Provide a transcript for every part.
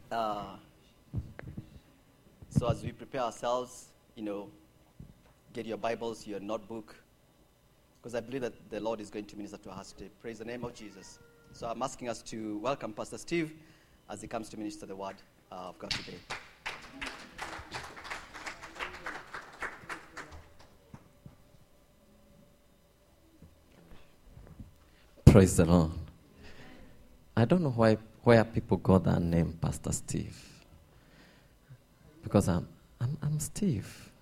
So as we prepare ourselves, get your Bibles, your notebook, because I believe that the Lord is going to minister to us today. Praise the name of Jesus. So I'm asking us to welcome Pastor Steve as he comes to minister the word of God today. Praise the Lord. I don't know where people got that name, Pastor Steve. Because I'm Steve.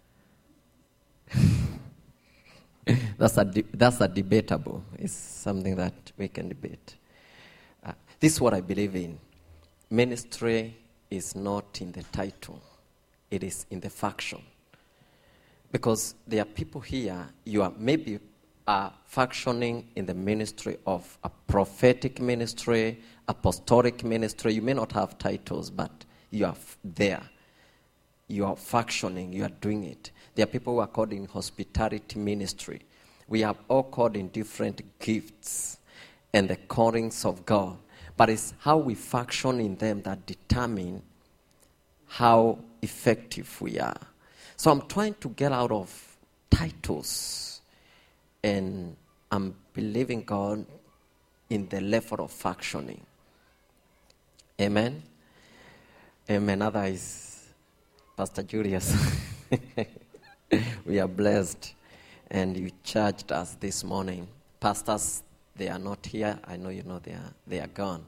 That's a debatable. It's something that we can debate. This is what I believe in. Ministry is not in the title. It is in the function. Because there are people here, you are maybe functioning in the ministry of a prophetic ministry, apostolic ministry. You may not have titles, but you are there. You are functioning. You are doing it. There are people who are called in hospitality ministry. We are all called in different gifts and the callings of God. But it's how we function in them that determine how effective we are. So I'm trying to get out of titles. And I'm believing God in the level of functioning. Amen? Amen. Otherwise, Pastor Julius, we are blessed. And you charged us this morning. Pastors, they are not here. I know you know they are gone.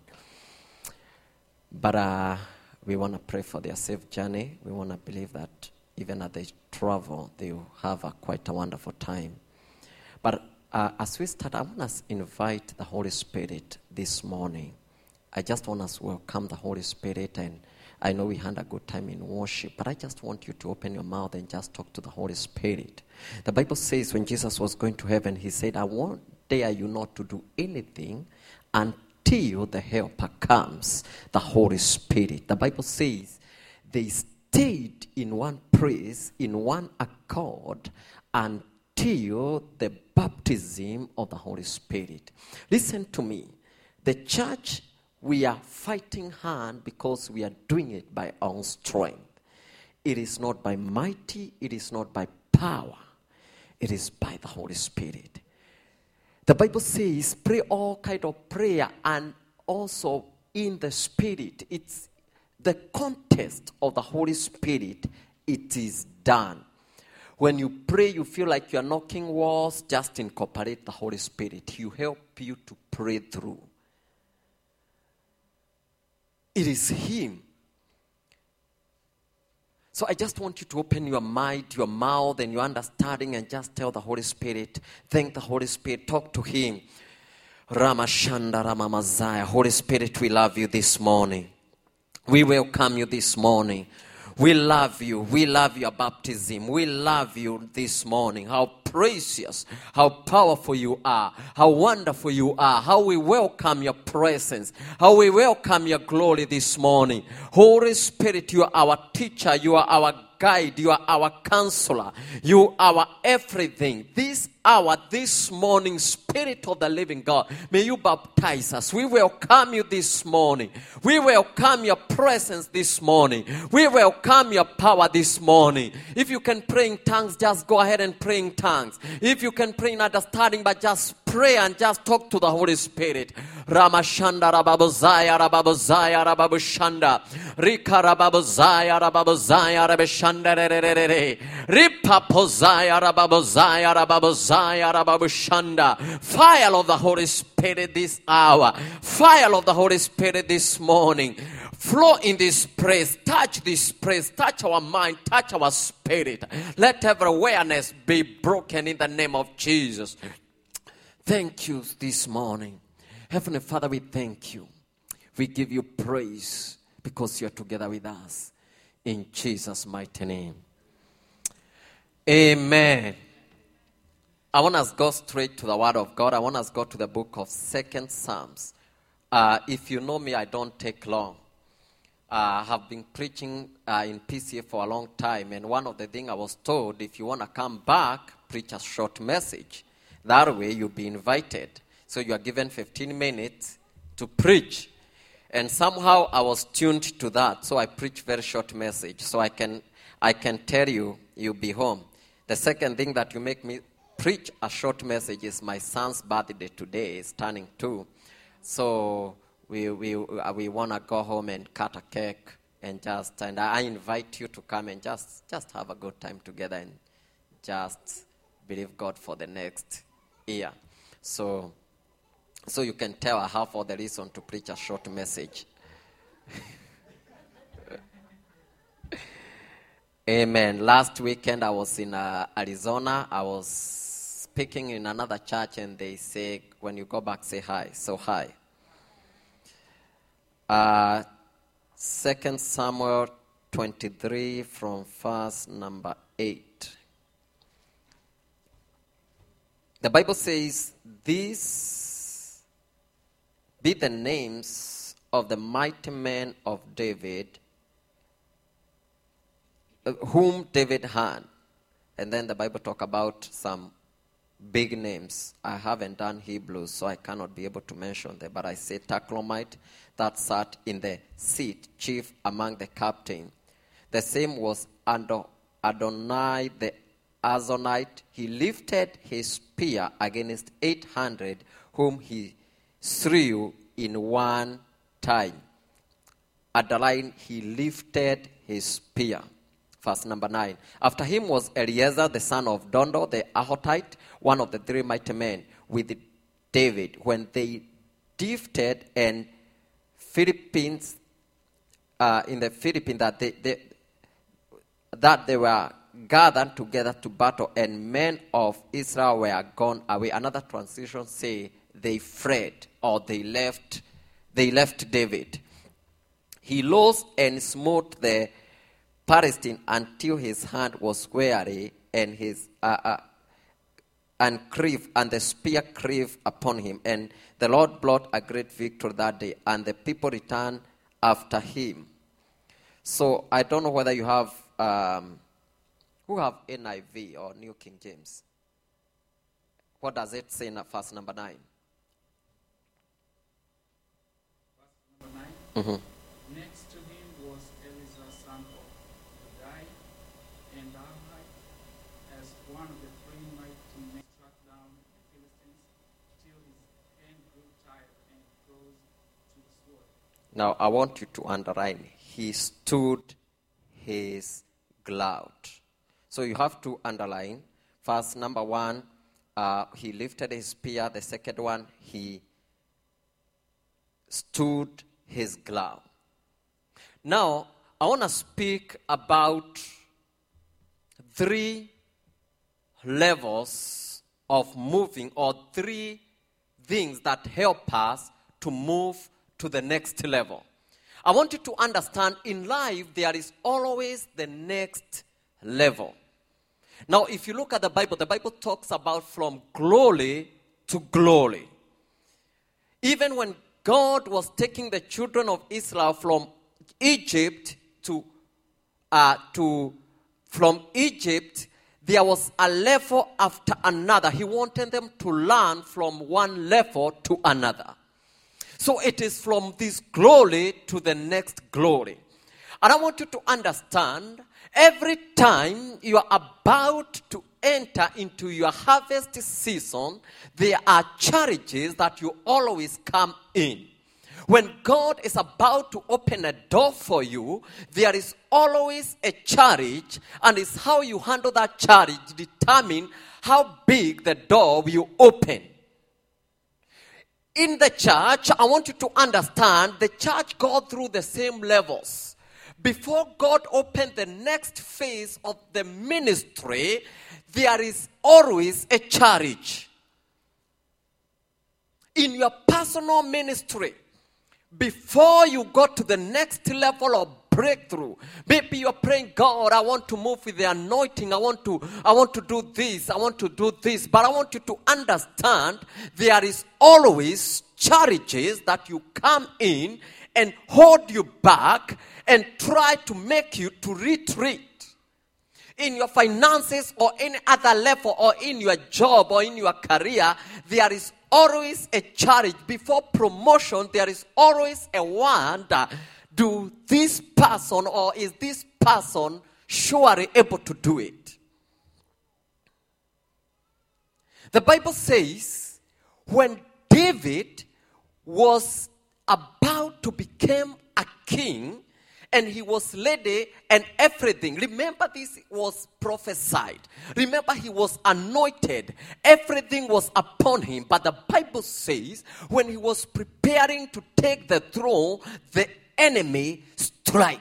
But we want to pray for their safe journey. We want to believe that even as they travel, they will have quite a wonderful time. But as we start, I want us to invite the Holy Spirit this morning. I just want us to welcome the Holy Spirit, and I know we had a good time in worship, but I just want you to open your mouth and just talk to the Holy Spirit. The Bible says when Jesus was going to heaven, he said, I won't dare you not to do anything until the helper comes, the Holy Spirit. The Bible says they stayed in one place, in one accord, until the baptism of the Holy Spirit. Listen to me. The church, we are fighting hard because we are doing it by our own strength. It is not by mighty, it is not by power. It is by the Holy Spirit. The Bible says, pray all kind of prayer and also in the Spirit. It's the contest of the Holy Spirit. It is done. When you pray, you feel like you are knocking walls, just incorporate the Holy Spirit. He will help you to pray through. It is Him. So I just want you to open your mind, your mouth, and your understanding and just tell the Holy Spirit, thank the Holy Spirit, talk to Him. Ramashanda Ramamazaya. Holy Spirit, we love you this morning. We welcome you this morning. We love you. We love your baptism. We love you this morning. How precious, how powerful you are, how wonderful you are, how we welcome your presence, how we welcome your glory this morning. Holy Spirit, you are our teacher, you are our guide, you are our counselor, you are our everything. This hour, this morning, Spirit of the living God, may you baptize us. We welcome you this morning. We welcome your presence this morning. We welcome your power this morning. If you can pray in tongues, just go ahead and pray in tongues. If you can pray in understanding, but just pray and just talk to the Holy Spirit. Ramashanda Rababozaya Rababozaya Rababushanda Rika Rababozaya Rababozaya Rabashanda Ripapozaya Rababozaya Rababozaya Rababushanda. Fire of the Holy Spirit this hour. Fire of the Holy Spirit this morning. Flow in this praise. Touch this praise. Touch our mind. Touch our spirit. Let every awareness be broken in the name of Jesus. Thank you this morning. Heavenly Father, we thank you. We give you praise because you're together with us. In Jesus' mighty name. Amen. I want us to go straight to the Word of God. I want us to go to the book of 2 Psalms. If you know me, I don't take long. I have been preaching in PCA for a long time. And one of the things I was told, if you want to come back, preach a short message. That way you'll be invited. So you are given 15 minutes to preach. And somehow I was tuned to that, so I preach very short message. So I can tell you, you'll be home. The second thing that you make me preach a short message is my son's birthday today. Is turning 2. So we want to go home and cut a cake and I invite you to come and just have a good time together and just believe God for the next year. So you can tell I have all the reason to preach a short message. Amen. Last weekend I was in Arizona. I was speaking in another church and they say, when you go back, say hi. So hi. 2 Samuel 23 from verse number 8. The Bible says, these be the names of the mighty men of David, whom David had. And then the Bible talk about some big names. I haven't done Hebrews, so I cannot be able to mention them. But I say Taclomite, that sat in the seat, chief among the captain. The same was Adonai the Azonite. He lifted his spear against 800, whom he slew in one time. Adonai, he lifted his spear. Verse number 9. After him was Eleazar, the son of Dondo, the Ahotite, one of the 3 mighty men with David. When they defeated and Philippines, in the Philippines, that they were gathered together to battle, and men of Israel were gone away. Another translation say they fled, or they left David. He lost and smote the Palestine until his hand was weary, and his and the spear cleaved upon him. And the Lord brought a great victory that day, and the people returned after him. So I don't know whether you have who have NIV or New King James. What does it say in verse number 9? Verse number 9. Mm-hmm. Next to him was Eleazar, son of Dodai, and Ahai, as one of the 3 mighty men struck down the Philistines, till his hand grew tired and close to the sword. Now I want you to underline, he stood his ground. So you have to underline, verse number 1, he lifted his spear. The second one, he stood his ground. Now, I want to speak about 3 levels of moving, or 3 things that help us to move to the next level. I want you to understand, in life, there is always the next level. Now, if you look at the Bible talks about from glory to glory. Even when God was taking the children of Israel from Egypt from Egypt, there was a level after another. He wanted them to learn from one level to another. So it is from this glory to the next glory. And I want you to understand, every time you are about to enter into your harvest season, there are challenges that you always come in. When God is about to open a door for you, there is always a challenge, and it's how you handle that challenge determine how big the door will open. In the church, I want you to understand, the church goes through the same levels. Before God opened the next phase of the ministry, there is always a challenge. In your personal ministry, before you go to the next level of breakthrough, maybe you're praying, God, I want to move with the anointing. I want to do this. I want to do this. But I want you to understand, there is always challenges that you come in and hold you back and try to make you to retreat. In your finances or any other level, or in your job or in your career, there is always a challenge. Before promotion, there is always a wonder. Do this person or is this person surely able to do it? The Bible says when David was about to become a king, and he was ready and everything. Remember, this was prophesied. Remember, he was anointed. Everything was upon him. But the Bible says when he was preparing to take the throne, the enemy strike.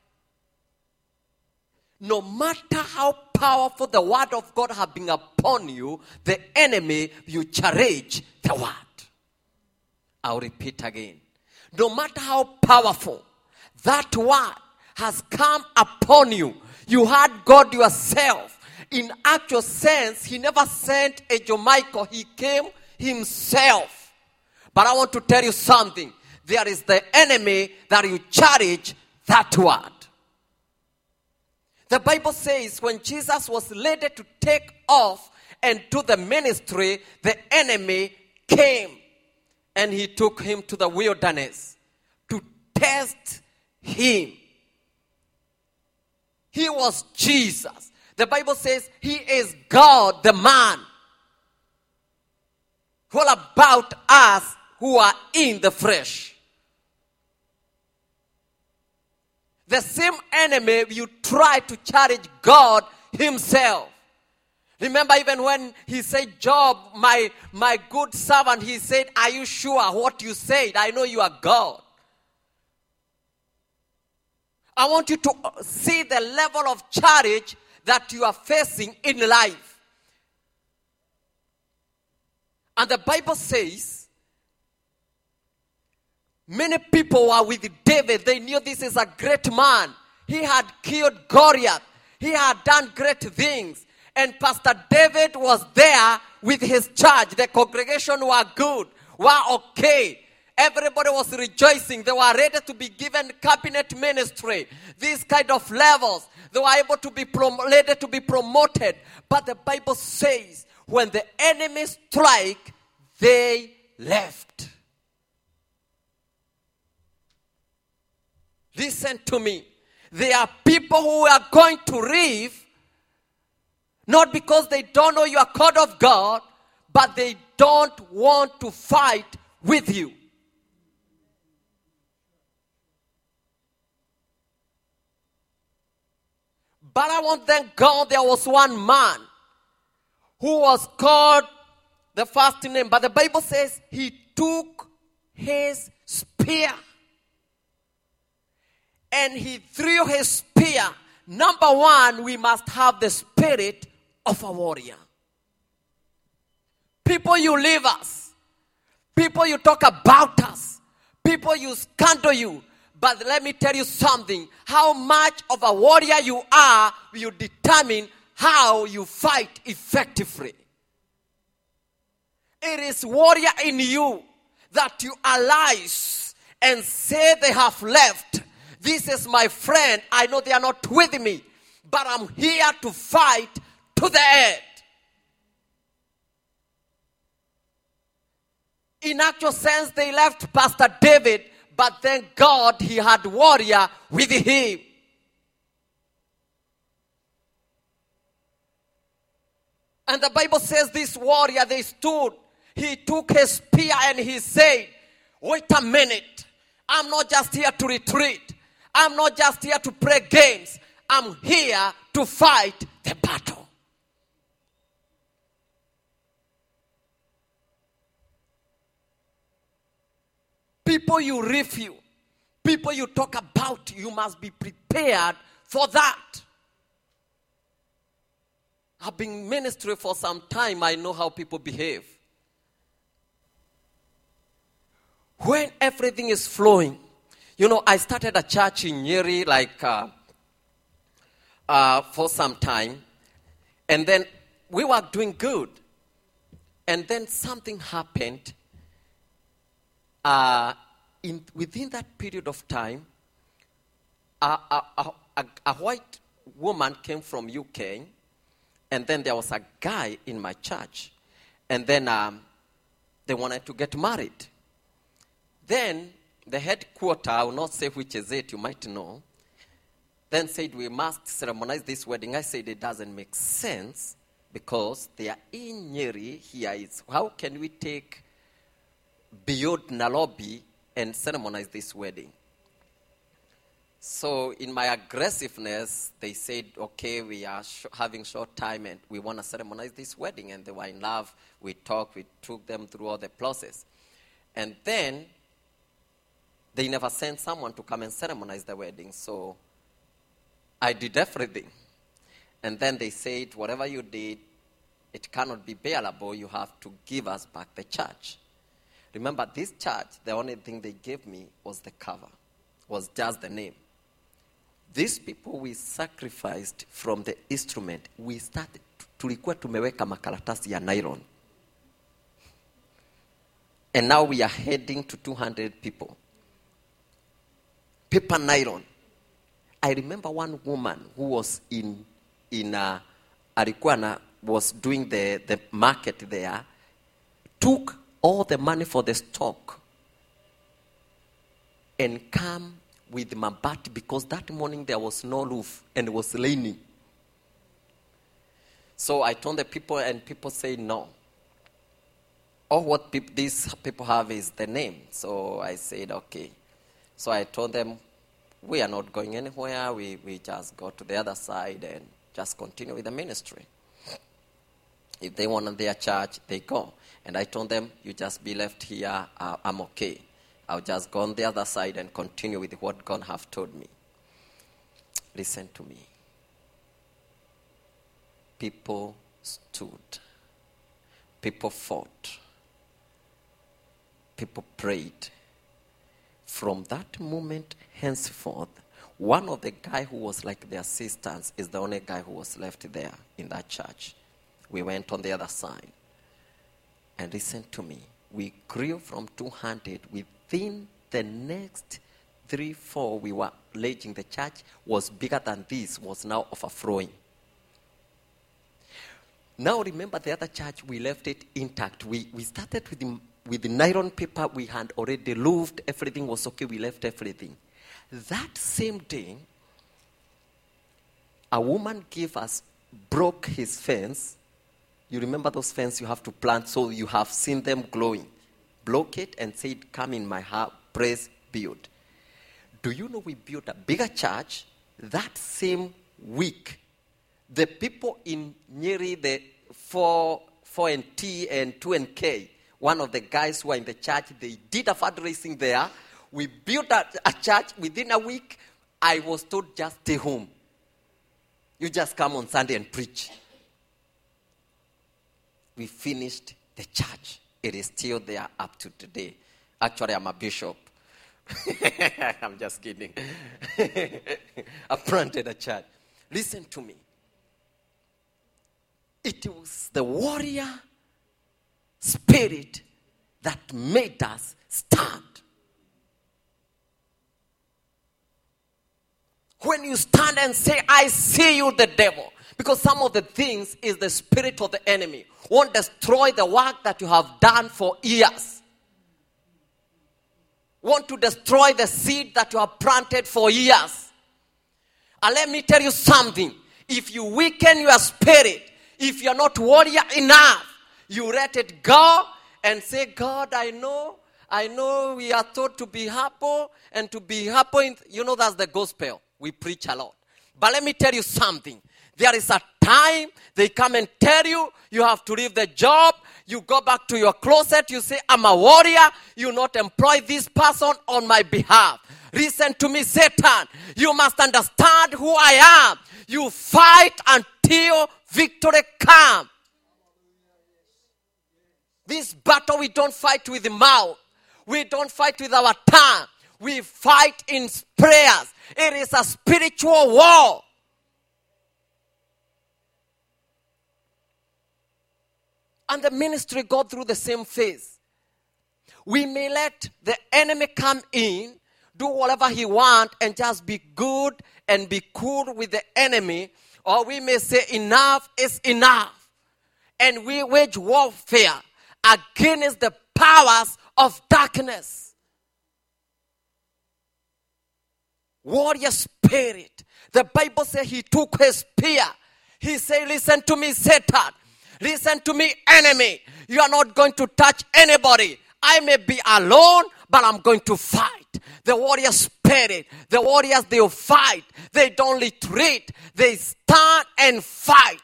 No matter how powerful the word of God have been upon you, the enemy, you challenge the word. I'll repeat again. No matter how powerful that word has come upon you, you had God yourself. In actual sense, he never sent Angel Michael. He came himself. But I want to tell you something. There is the enemy that you challenge that word. The Bible says when Jesus was ready to take off and do the ministry, the enemy came and he took him to the wilderness to test him. He was Jesus. The Bible says he is God, the man. What about us who are in the flesh? The same enemy you try to challenge God himself. Remember even when he said, Job, my good servant, he said, are you sure what you said? I know you are God. I want you to see the level of challenge that you are facing in life. And the Bible says, many people were with David. They knew this is a great man. He had killed Goliath. He had done great things. And Pastor David was there with his church. The congregation were good, were okay. Everybody was rejoicing. They were ready to be given cabinet ministry. These kind of levels. They were able to be ready to be promoted. But the Bible says, when the enemy strike, they left. Listen to me. There are people who are going to leave, not because they don't know you are called of God, but they don't want to fight with you. But I want to thank God there was one man who was called the first name. But the Bible says he took his spear and he threw his spear. Number one, we must have the spirit of a warrior. People you leave us. People you talk about us. People you scandal you. But let me tell you something. How much of a warrior you are will determine how you fight effectively. It is warrior in you that you arise and say they have left. This is my friend. I know they are not with me, but I'm here to fight to the end. In actual sense, they left Pastor David, but thank God he had warrior with him. And the Bible says this warrior, they stood. He took his spear and he said, wait a minute. I'm not just here to retreat. I'm not just here to play games. I'm here to fight the battle. People you review, people you talk about, you must be prepared for that. I've been in ministry for some time. I know how people behave. When everything is flowing, you know, I started a church in Nyeri for some time. And then we were doing good. And then something happened. Within that period of time, a white woman came from UK. And then there was a guy in my church. And then they wanted to get married. Then the headquarter, I will not say which is it, you might know, then said we must ceremonize this wedding. I said it doesn't make sense because they are in Nyeri. Here is how can we take beyond Nairobi and ceremonize this wedding? So in my aggressiveness, they said, okay, we are having short time and we want to ceremonize this wedding. And they were in love. We talked, we took them through all the process. And then they never sent someone to come and ceremonize the wedding. So I did everything. And then they said, whatever you did, it cannot be bearable. You have to give us back the church. Remember, this church, the only thing they gave me was the cover, was just the name. These people we sacrificed from the instrument, we started, tulikuwa tumeweka makaratasi ya nylon. And now we are heading to 200 people. Paper nylon. I remember one woman who was was doing the market there, took all the money for the stock and come with mabati because that morning there was no roof and it was raining. So I told the people and people say no. All what these people have is the name. So I said, okay. So I told them, we are not going anywhere. We just go to the other side and just continue with the ministry. If they want their church, they go. And I told them, you just be left here. I'm okay. I'll just go on the other side and continue with what God have told me. Listen to me. People stood. People fought. People prayed. From that moment henceforth, one of the guy who was like the assistants is the only guy who was left there in that church. We went on the other side. And listen to me. We grew from 200. Within the next 3-4, we were laying. The church was bigger than this, was now overflowing. Now remember the other church, we left it intact. We started with the nylon paper. We had already roofed. Everything was okay. We left everything. That same day, a woman broke his fence. You remember those fences you have to plant so you have seen them glowing. Block it and said, come in my house, praise, build. Do you know we built a bigger church that same week? The people in Nyeri, the 4T and 2NK, one of the guys who are in the church, they did a fundraising there. We built a church within a week. I was told, just stay home. You just come on Sunday and preach. We finished the church. It is still there up to today. Actually, I'm a bishop. I'm just kidding. I planted a church. Listen to me. It was the warrior spirit that made us stand. When you stand and say, I see you, the devil. Because some of the things is the spirit of the enemy. Won't destroy the work that you have done for years. Want to destroy the seed that you have planted for years. And let me tell you something. If you weaken your spirit, if you're not warrior enough, you let it go and say, God, I know we are taught to be happy and to be happy. That's the gospel. We preach a lot. But let me tell you something. There is a time they come and tell you, you have to leave the job. You go back to your closet. You say, I'm a warrior. You not employ this person on my behalf. Listen to me, Satan. You must understand who I am. You fight until victory comes. This battle we don't fight with the mouth. We don't fight with our tongue. We fight in prayers. It is a spiritual war. And the ministry go through the same phase. We may let the enemy come in, do whatever he wants, and just be good and be cool with the enemy. Or we may say enough is enough. And we wage warfare against the powers of darkness. Warrior spirit. The Bible says he took his spear. He said, listen to me, Satan. Listen to me, enemy. You are not going to touch anybody. I may be alone, but I'm going to fight. The warrior spirit, the warriors, they fight. They don't retreat. They stand and fight.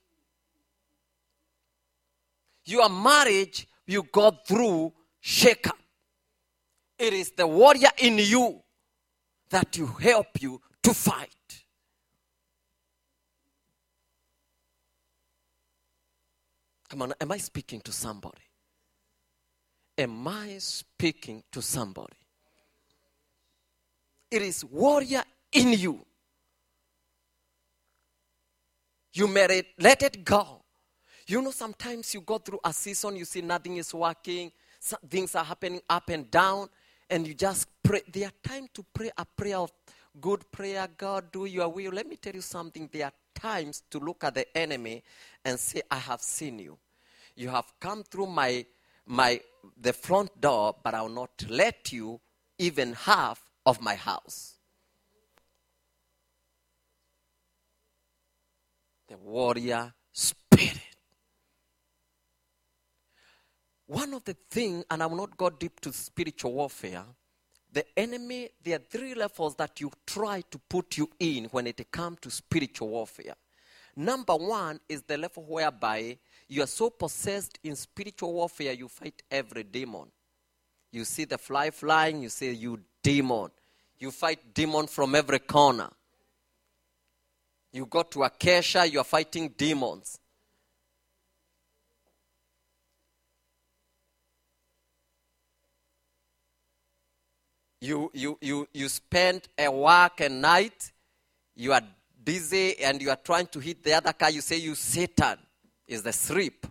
Your marriage, you go through shake-up. It is the warrior in you that will help you to fight. Come on, am I speaking to somebody? Am I speaking to somebody? It is warrior in you. You may let it go. You know, sometimes you go through a season, you see nothing is working, things are happening up and down, and you just pray. There are times to pray a prayer of good prayer, God, do your will. Let me tell you something. There are times to look at the enemy and say, I have seen you. You have come through the front door, but I will not let you even half of my house. The warrior spirit. One of the things, and I will not go deep to spiritual warfare, the enemy, there are 3 levels that you try to put you in when it comes to spiritual warfare. Number 1 is the level whereby you are so possessed in spiritual warfare, you fight every demon. You see the fly flying, you say, you demon. You fight demon from every corner. You go to Acacia, you are fighting demons. You spend a work and night, you are dizzy and you are trying to hit the other car, you say, you Satan is the sleep.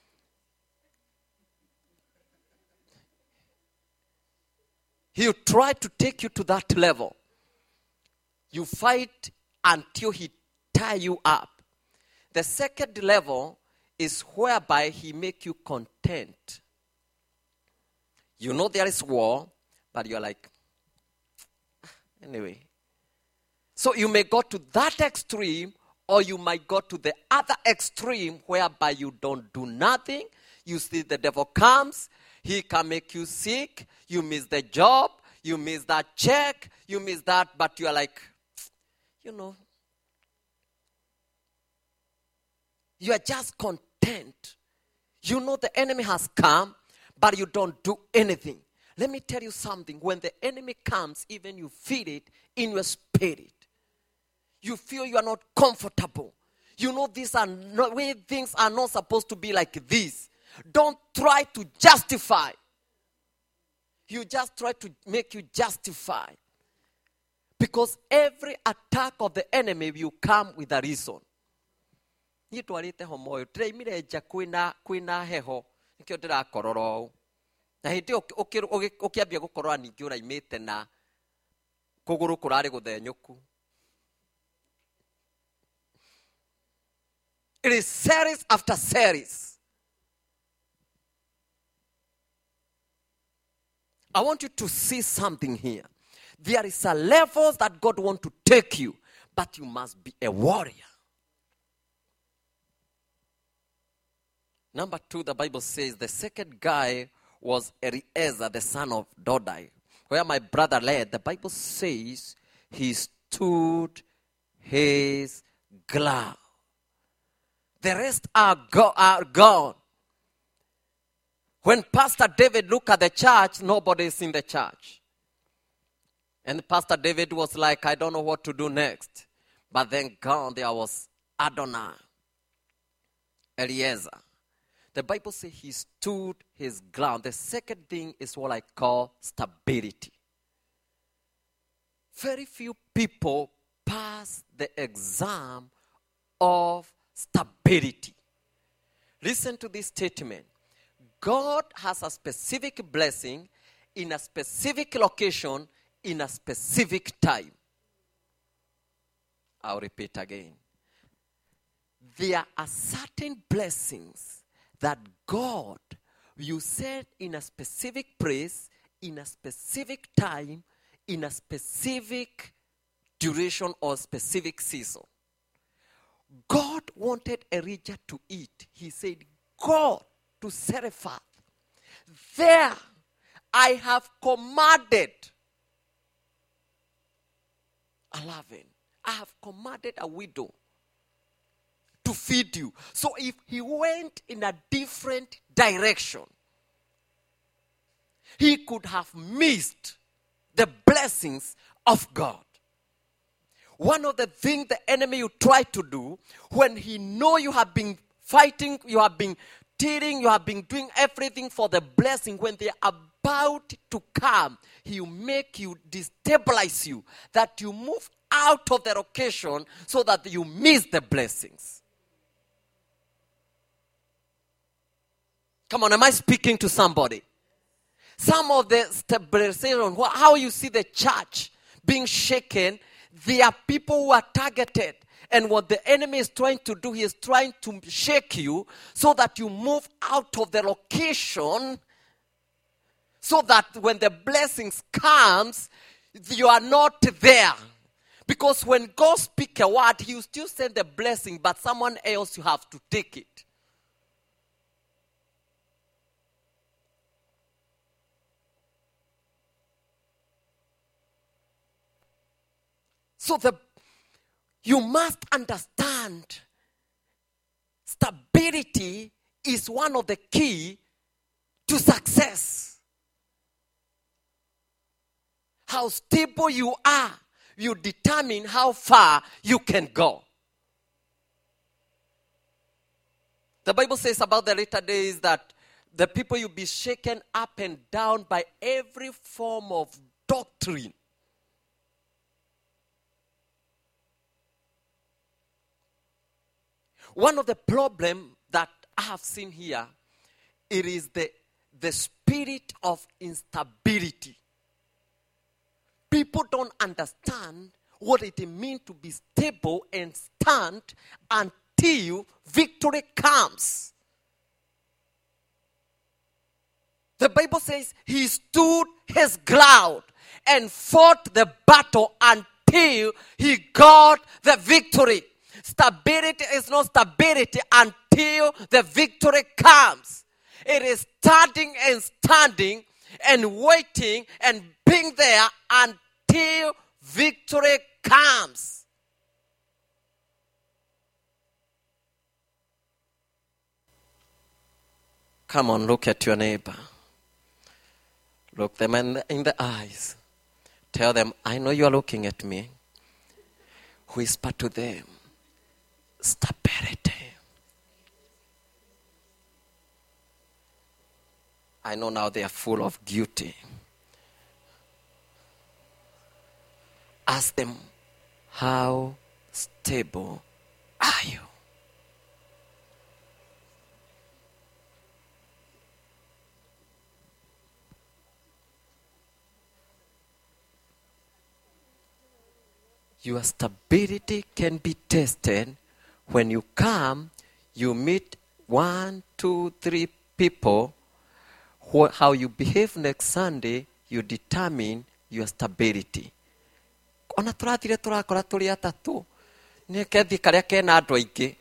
He'll try to take you to that level. You fight until he tie you up. The second level is whereby he make you content. You know there is war, but you're like, anyway. So you may go to that extreme, or you might go to the other extreme whereby you don't do nothing. You see the devil comes, he can make you sick, you miss the job, you miss that check, you miss that, but you are like, you know, you are just content. You know the enemy has come, but you don't do anything. Let me tell you something. When the enemy comes, even you feel it in your spirit. You feel you are not comfortable. You know these are not, way things are not supposed to be like this. Don't try to justify. You just try to make you justify. Because every attack of the enemy will come with a reason. Nitwarite homoyo tiraimire nja kwina heho nikio ndirakororo na hindi ukiambia gukorora ningi uraimite na kuguru kurari guthenyuku. It is series after series. I want you to see something here. There is a level that God wants to take you, but you must be a warrior. Number 2, the Bible says the second guy was Eliezer, the son of Dodai. Where my brother led, the Bible says he stood his ground. The rest are gone. When Pastor David looked at the church, nobody is in the church. And Pastor David was like, I don't know what to do next. But then gone, there was Adonai, Eliezer. The Bible says he stood his ground. The second thing is what I call stability. Very few people pass the exam of stability. Listen to this statement. God has a specific blessing in a specific location in a specific time. I'll repeat again. There are certain blessings that God You said in a specific place, in a specific time, in a specific duration or specific season. God wanted Elijah to eat. He said, go to Zarephath. There I have commanded. 11. I have commanded a widow to feed you. So if he went in a different direction, he could have missed the blessings of God. One of the things the enemy will try to do when he know you have been fighting, you have been tearing, you have been doing everything for the blessing, when they are about to come, he will make you, destabilize you, that you move out of the location so that you miss the blessings. Come on, am I speaking to somebody? Some of the stabilization, how you see the church being shaken, there are people who are targeted. And what the enemy is trying to do, he is trying to shake you so that you move out of the location, so that when the blessings comes, you are not there. Because when God speaks a word, he will still send the blessing, but someone else you have to take it. So you must understand, stability is one of the key to success. How stable you are, you determine how far you can go. The Bible says about the later days that the people will be shaken up and down by every form of doctrine. One of the problems that I have seen here, it is the spirit of instability. People don't understand what it means to be stable and stand until victory comes. The Bible says he stood his ground and fought the battle until he got the victory. Stability is not stability until the victory comes. It is standing and waiting and being there until victory comes. Come on, look at your neighbor. Look them in the eyes. Tell them, I know you are looking at me. Whisper to them, stability. I know now they are full of guilty. Ask them, how stable are you? Your stability can be tested when you come, you meet 1, 2, 3 people. How you behave next Sunday, you determine your stability. Ona tũrathire tũrakora tũrĩ atatũ nĩ kethi karĩa kena andũ aingĩ.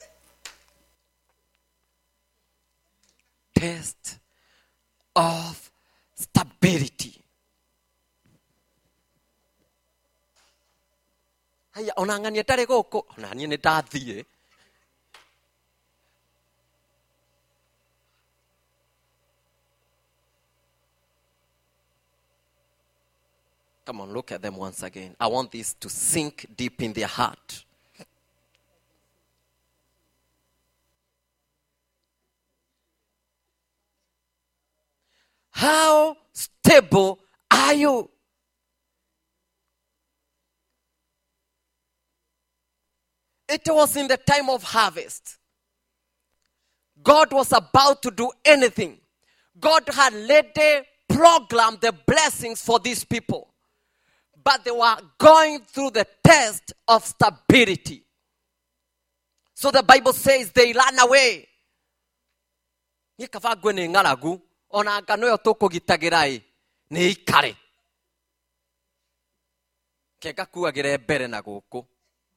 Test of stability. Haya, ona ng'ania ndarĩ gũkũ, ona niĩ nĩ ndathiĩ. Come on, look at them once again. I want this to sink deep in their heart. How stable are you? It was in the time of harvest. God was about to do anything. God had already programmed the blessings for these people. But they were going through the test of stability. So the Bible says they ran away. Ni kaba ngwe ni ngaragu ona ngano yo tukugitagira ni ikare. Kega kuagire mbere na guku.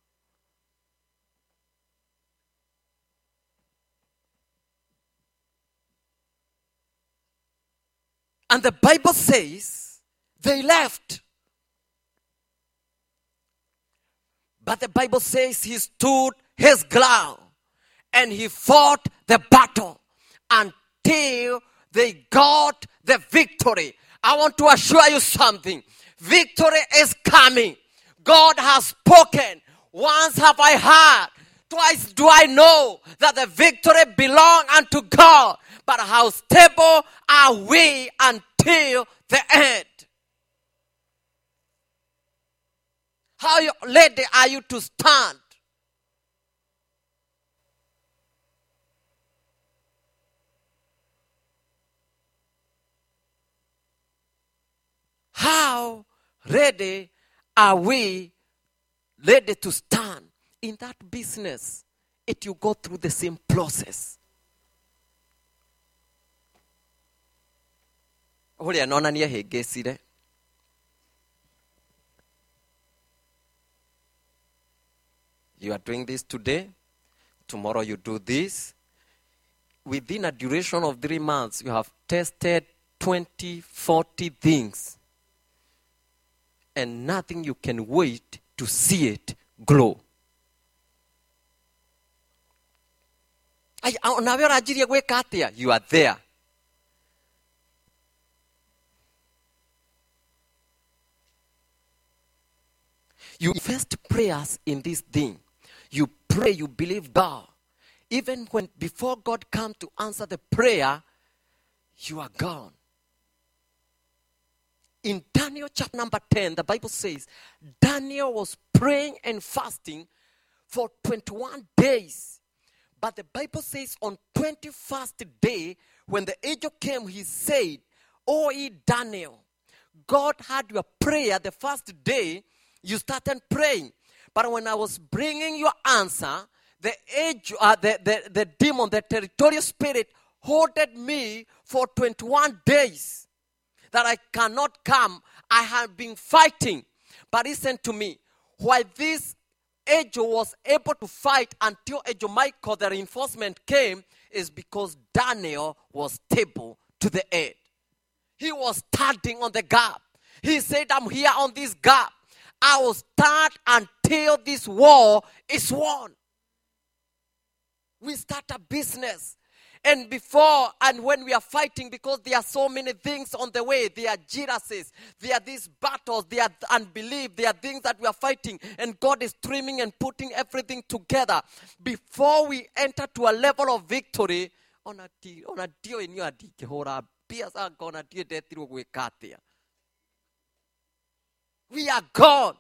And the Bible says they left. But the Bible says he stood his ground and he fought the battle until they got the victory. I want to assure you something. Victory is coming. God has spoken. Once have I heard, twice do I know that the victory belongs unto God. But how stable are we until the end? How ready are you to stand? How ready are we ready to stand? In that business, you go through the same process. You are doing this today, tomorrow you do this. Within a duration of 3 months, you have tested 20, 40 things. And nothing you can wait to see it grow. You are there. You invest prayers in this thing. You pray, you believe God. Even when before God comes to answer the prayer, you are gone. In Daniel chapter number 10, the Bible says, Daniel was praying and fasting for 21 days. But the Bible says on 21st day, when the angel came, he said, "O Daniel, God heard your prayer the first day you started praying. But when I was bringing your answer, the angel, the demon, the territorial spirit, holded me for 21 days. That I cannot come. I have been fighting. But listen to me. Why this angel was able to fight until Angel Michael, the reinforcement, came, is because Daniel was stable to the end. He was standing on the gap. He said, I'm here on this gap. I will stand until this war is won. We start a business. And before and when we are fighting, because there are so many things on the way, there are jealousies, there are these battles, there are unbelief, there are things that we are fighting, and God is trimming and putting everything together. Before we enter to a level of victory, we are gone.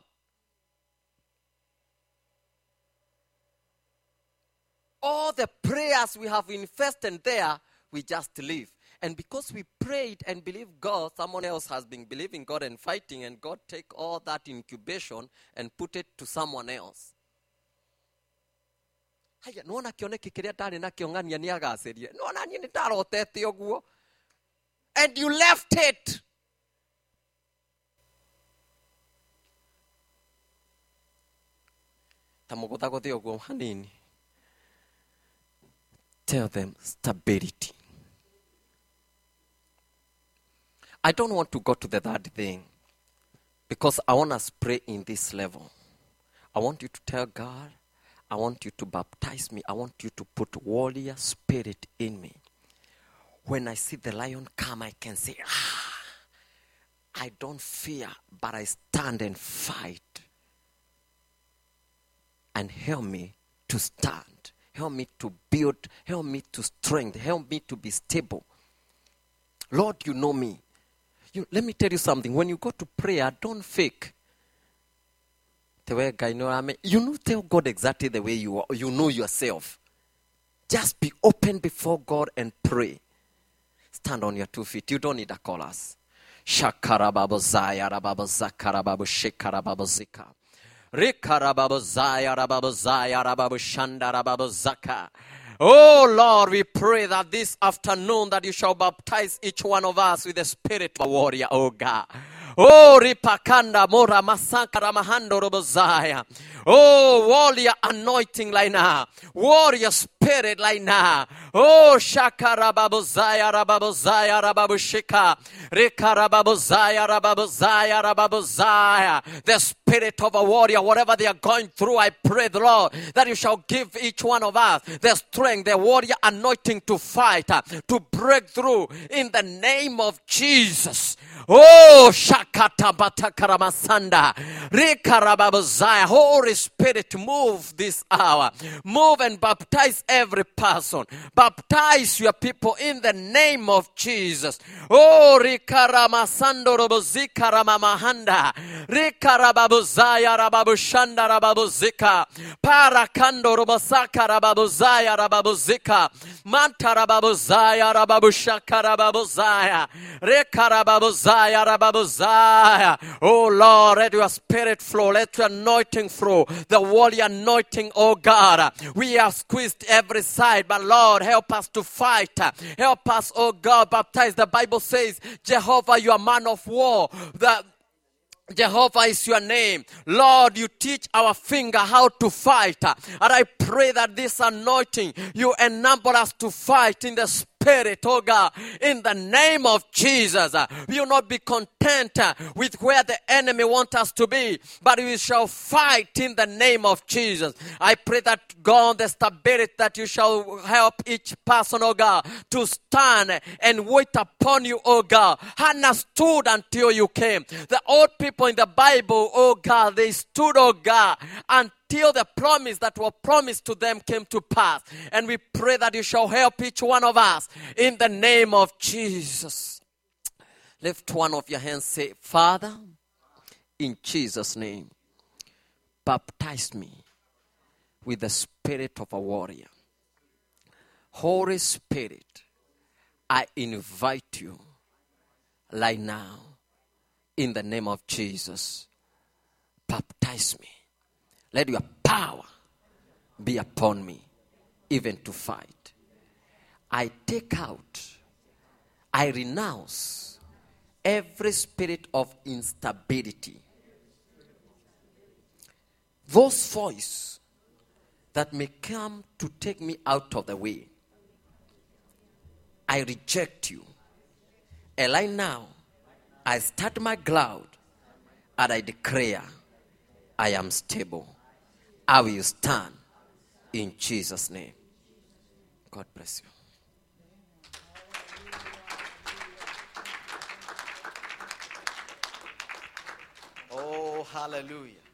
All the prayers we have invested there, we just leave. And because we prayed and believed God, someone else has been believing God and fighting, and God take all that incubation and put it to someone else. And you left it. Tell them stability. I don't want to go to the third thing because I want us to pray in this level. I want you to tell God, I want you to baptize me. I want you to put warrior spirit in me. When I see the lion come, I can say, I don't fear, but I stand and fight. And help me to stand. Help me to build. Help me to strength. Help me to be stable. Lord, you know me. Let me tell you something. When you go to prayer, don't fake. The way I know, tell God exactly the way you are. You know yourself. Just be open before God and pray. Stand on your 2 feet. You don't need a chorus. Shakarababu zaya rababu zakarababu shekarababu zika. Rikarababu zaya rababu shanda rababu zaka. Oh Lord, we pray that this afternoon that you shall baptize each one of us with the spirit of a warrior, oh God. Oh, Ripakanda, Mora, Masaka, Ramahando, Robozaya. Oh, warrior anointing like now. Warrior spirit like now. Oh, Shaka, Rababozaya, Rababozaya, Rababushika. Rika, Rababozaya, Rababozaya, Rababozaya. The spirit of a warrior, whatever they are going through, I pray, the Lord, that you shall give each one of us the strength, the warrior anointing to fight, to break through in the name of Jesus. Oh, Shakata Batakaramasanda. Rikarababazaya. Holy Spirit, move this hour. Move and baptize every person. Baptize your people in the name of Jesus. Oh, Rikaramasando Robozika Ramamahanda. Rikarababuzaya Rababushanda Rababuzika. Parakando Robosaka Rababuzaya Rababuzika. Manta Rababuzaya Rababushaka Rababuzaya. Rikarababuzaya. Oh Lord, let your spirit flow, let your anointing flow, the warrior anointing, oh God. We have squeezed every side, but Lord, help us to fight. Help us, oh God, baptize. The Bible says, Jehovah, you are man of war. Jehovah is your name. Lord, you teach our finger how to fight. And I pray that this anointing, you enable us to fight in the spirit, oh God, in the name of Jesus. We will not be content with where the enemy wants us to be, but we shall fight in the name of Jesus. I pray that God, the stability that you shall help each person, oh God, to stand and wait upon you, oh God. Hannah stood until you came. The old people in the Bible, oh God, they stood, oh God, until the promise that was promised to them came to pass. And we pray that you shall help each one of us in the name of Jesus. Lift one of your hands, say, Father, in Jesus' name, baptize me with the spirit of a warrior. Holy Spirit, I invite you right now in the name of Jesus. Baptize me. Let your power be upon me, even to fight. I take out, I renounce every spirit of instability. Those voices that may come to take me out of the way, I reject you. And right now, I start my cloud and I declare, I am stable. I will stand in Jesus' name. God bless you. Oh, hallelujah.